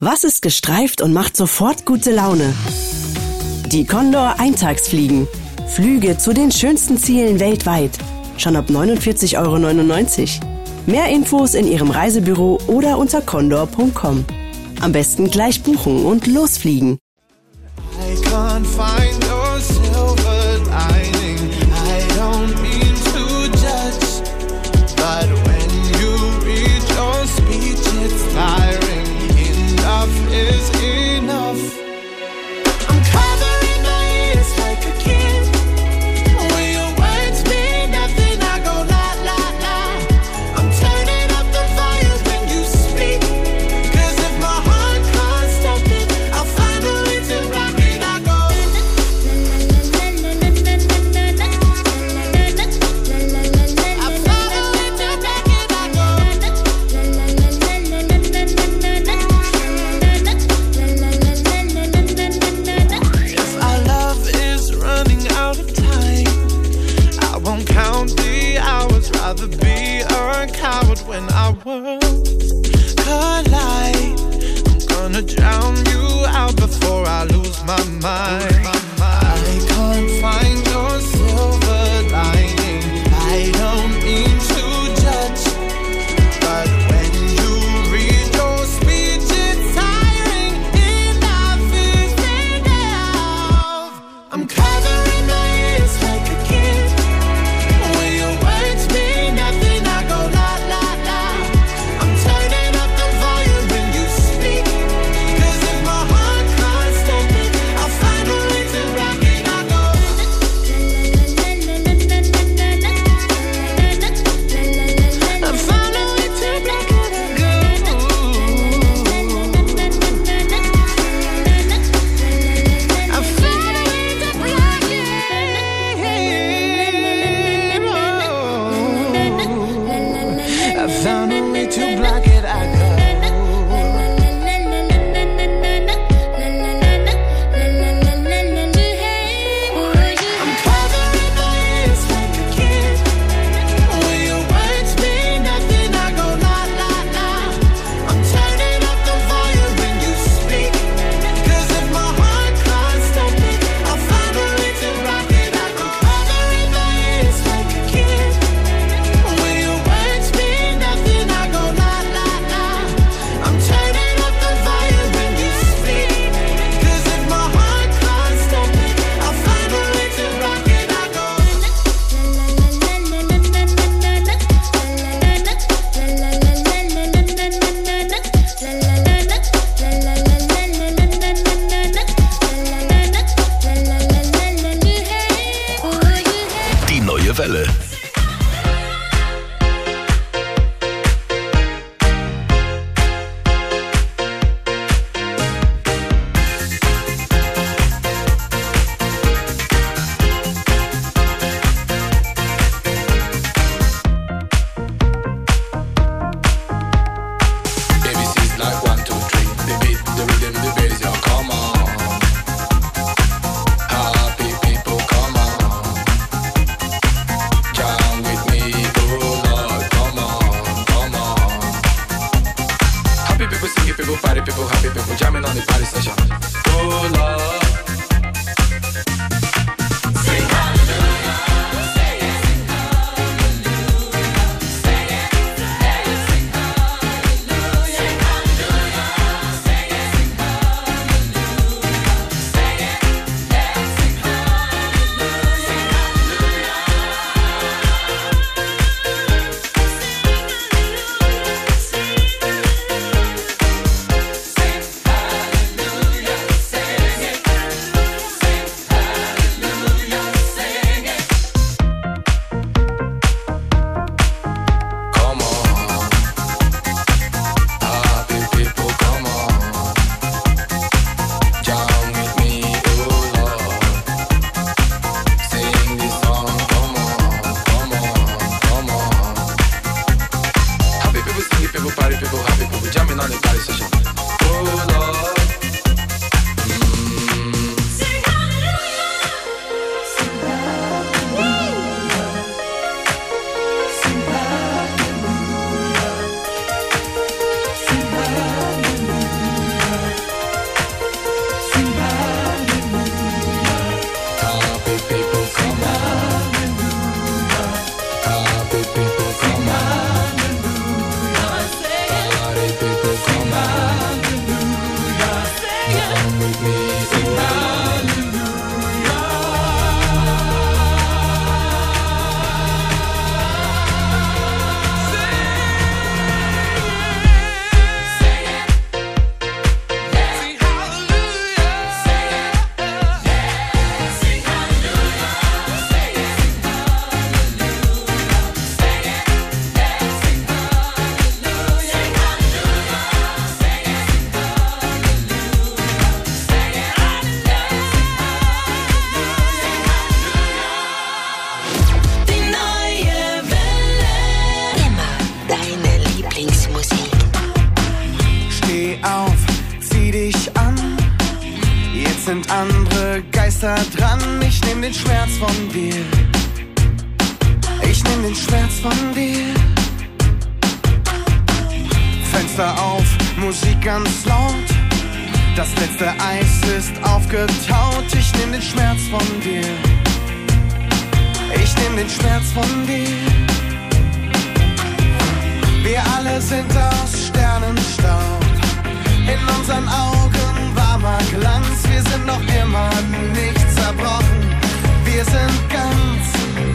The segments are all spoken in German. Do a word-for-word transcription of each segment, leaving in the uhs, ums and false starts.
Was ist gestreift und macht sofort gute Laune? Die Condor Eintagsfliegen. Flüge zu den schönsten Zielen weltweit. Schon ab neunundvierzig Euro neunundneunzig. Mehr Infos in Ihrem Reisebüro oder unter condor punkt com. Am besten gleich buchen und losfliegen. I can't find your silver lining. I don't mean to judge, but when you read your speech, it's tiring. Enough is enough. I'm covering my ears like a kid. When your words mean nothing, I go la la la. I'm turning up the volume when you speak, 'cause if my heart can't stop it, I'll find a way to rock it. I go I'll find a way to rock it. I go If our love is running out of time, I won't count the hours. Rather be a coward when our worlds collide. I'm gonna drown you out before I lose my mind. I can't find your silver lining. I don't mean to judge, but when you read your speech, it's tiring. Enough is enough. I'm covering my ears like a kid. When your words mean nothing, I go la la la. I'm turning up the volume when you speak, 'cause if my heart can't stop it, I'll find a way to rock it. I go I'll find a way to rock it. I go I'll find a way to rock it. I found a way to block it. I go I'm covering my ears like a kid. When your words mean nothing, I go la la la. I'm turning up the volume when you speak, 'cause if my heart can't stop it, I'll find a way to rock it. I go covering my ears like a kid. When your words mean nothing, I go la la la. I'm turning up the volume when you speak, 'cause if my heart can't stop it, I'll find a way to rock it. I go Die neue Welle. A B C's like one, two, three. The beat, the rhythm, the bass, yo, come on. Happy people, come on. Jam with me, oh Lord, come on, come on. Happy people, singing people, party people, happy people, jamming on the party session. Oh Lord. Sing hallelujah, say it, sing hallelujah, say it, say it, sing hallelujah, sing hallelujah, say it, sing hallelujah, say it, yeah, sing hallelujah, sing hallelujah, sing hallelujah, sing it. Jetzt sind andere Geister dran, ich nehm den Schmerz von dir. Ich nehm den Schmerz von dir. Fenster auf, Musik ganz laut. Das letzte Eis ist aufgetaut. Ich nehm den Schmerz von dir. Ich nehm den Schmerz von dir. Wir alle sind aus Sternenstaub. In unseren Augen warmer Glanz. Wir sind noch immer nicht zerbrochen. Wir sind ganz.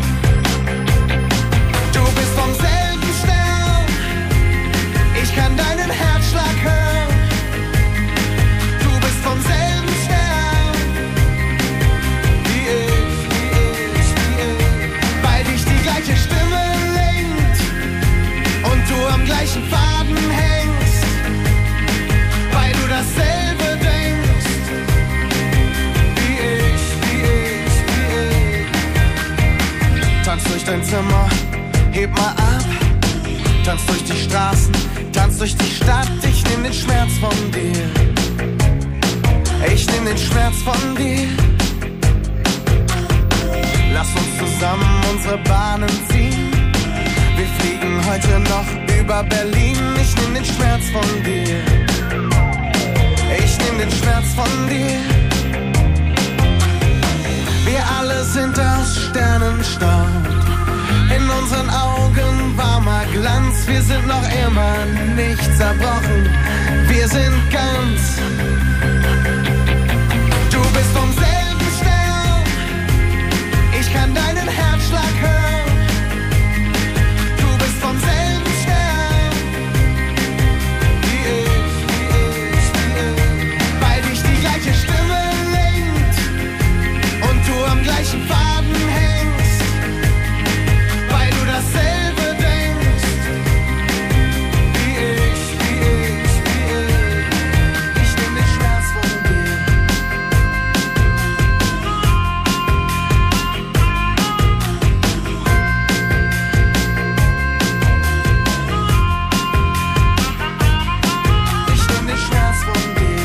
Du bist vom selben Stern. Ich kann deinen Herzschlag hören. Du bist vom selben Stern. Wie ich, wie ich, wie ich. Weil dich die gleiche Stimme lenkt und du am gleichen Faden hängst. Weil du dasselbe denkst. Wie ich, wie ich, wie ich. Tanz durch dein Zimmer, heb mal ab. Tanz durch die Straßen, tanz durch die Stadt. Ich nehm den Schmerz von dir. Ich nehm den Schmerz von dir. Lass uns zusammen unsere Bahnen ziehen. Wir fliegen heute noch über Berlin. Ich nehm den Schmerz von dir. Ich nehm den Schmerz von dir. Wir alle sind aus Sternenstaub. In unseren Augen warmer Glanz. Wir sind noch immer nicht zerbrochen. Wir sind ganz. Du bist vom selben Stern. Ich kann deinen Herzschlag hören. Du bist vom selben Stern. Wie ich, wie ich, wie ich. Weil dich die gleiche Stimme lenkt und du am gleichen Faden hängst. Weil du dasselbe denkst. Wie ich, wie ich, wie ich. Ich nehm den Schmerz von dir. Ich nehm den Schmerz von dir.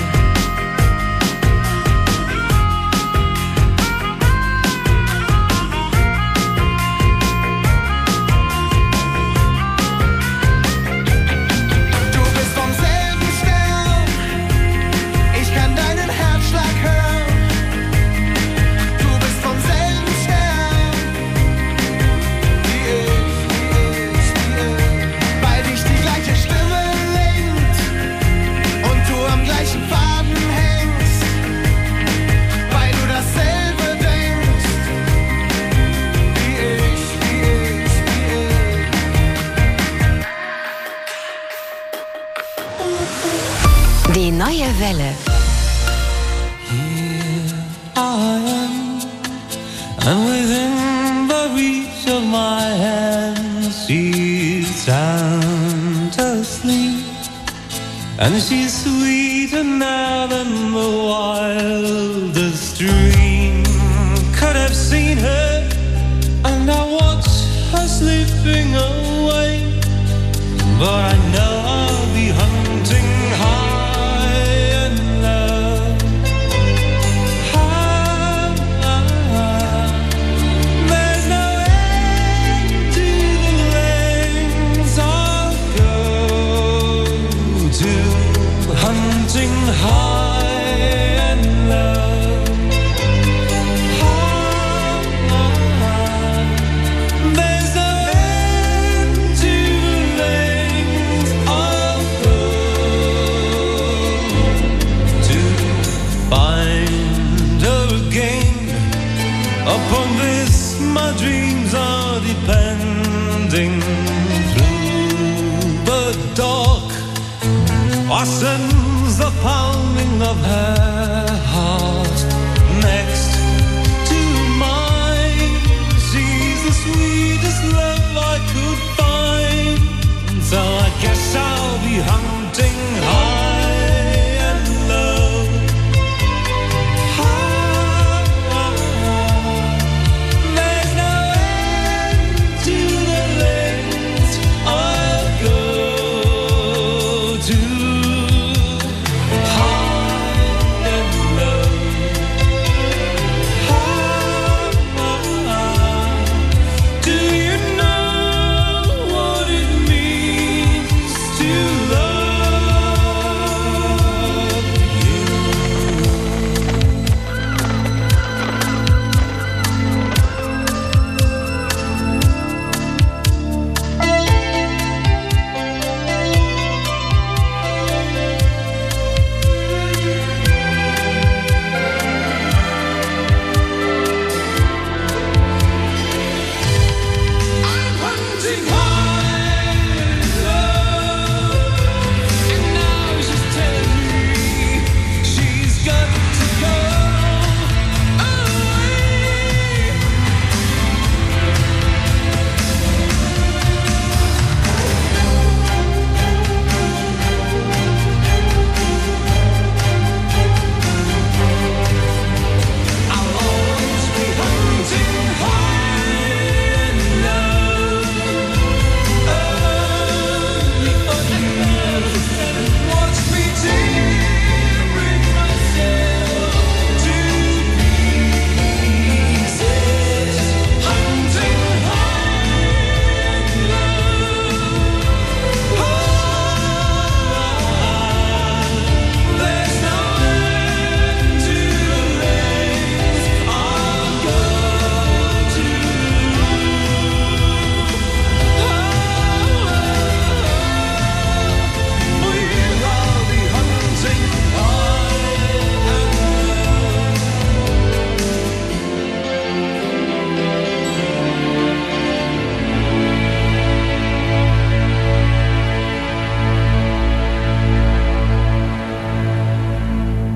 Du bist vom selben Stern. Ich kann deinen Herzschlag hören. Du bist vom selben Stern. Wie ich, wie ich, wie ich. Weil dich die gleiche Stimme lenkt und du am gleichen Faden hängst. Weil du dasselbe denkst. Wie ich, wie ich, wie ich. Die neue Welle. And within the reach of my hand, she's sound asleep. And she's sweeter now than the wildest dream could have seen her. And I watch her slipping away. But I know I'll be hunting high and low. High, there's no end to the lengths I'll go to. Hunting high and low. High, there's no end to the lengths I'll go to find her again. Upon this my dreams are depending. Through the dark, I sense the pounding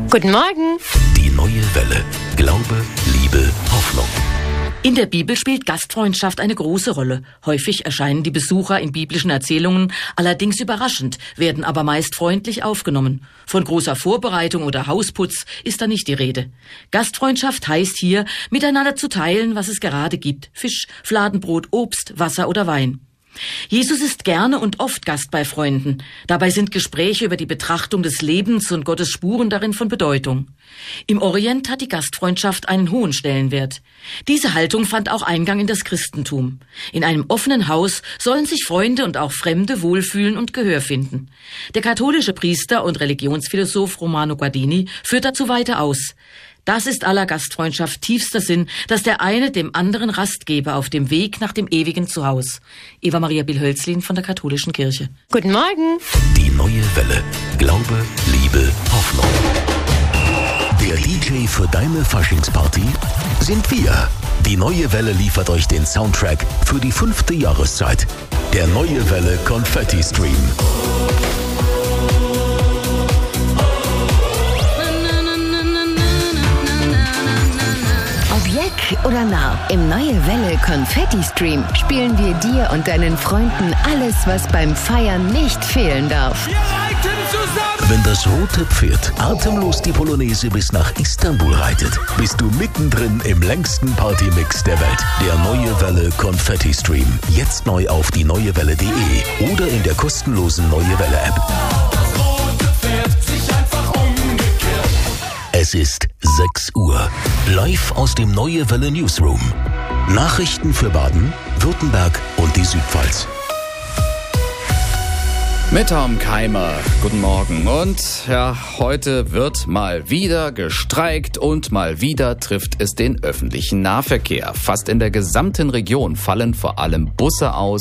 Guten Morgen. Die neue Welle. Glaube, Liebe, Hoffnung. In der Bibel spielt Gastfreundschaft eine große Rolle. Häufig erscheinen die Besucher in biblischen Erzählungen allerdings überraschend, werden aber meist freundlich aufgenommen. Von großer Vorbereitung oder Hausputz ist da nicht die Rede. Gastfreundschaft heißt hier, miteinander zu teilen, was es gerade gibt. Fisch, Fladenbrot, Obst, Wasser oder Wein. Jesus ist gerne und oft Gast bei Freunden. Dabei sind Gespräche über die Betrachtung des Lebens und Gottes Spuren darin von Bedeutung. Im Orient hat die Gastfreundschaft einen hohen Stellenwert. Diese Haltung fand auch Eingang in das Christentum. In einem offenen Haus sollen sich Freunde und auch Fremde wohlfühlen und Gehör finden. Der katholische Priester und Religionsphilosoph Romano Guardini führt dazu weiter aus. Das ist aller Gastfreundschaft tiefster Sinn, dass der eine dem anderen Rast gebe auf dem Weg nach dem ewigen Zuhause. Eva Maria Bill-Hölzlin von der Katholischen Kirche. Guten Morgen. Die neue Welle. Glaube, Liebe, Hoffnung. Der D J für deine Faschingsparty sind wir. Die neue Welle liefert euch den Soundtrack für die fünfte Jahreszeit. Der neue Welle Konfetti Stream. Jack oder nah. Im Neue Welle Konfetti Stream spielen wir dir und deinen Freunden alles, was beim Feiern nicht fehlen darf. Wir reiten zusammen! Wenn das rote Pferd atemlos die Polonaise bis nach Istanbul reitet, bist du mittendrin im längsten Partymix der Welt. Der Neue Welle Konfetti Stream. Jetzt neu auf die neue welle punkt de oder in der kostenlosen Neue Welle App. Das rote Pferd sich einfach umgekehrt. Es ist sechs Uhr. Live aus dem Neue Welle Newsroom. Nachrichten für Baden, Württemberg und die Südpfalz. Mit Tom Keimer, guten Morgen. Und ja, heute wird mal wieder gestreikt und mal wieder trifft es den öffentlichen Nahverkehr. Fast in der gesamten Region fallen vor allem Busse aus.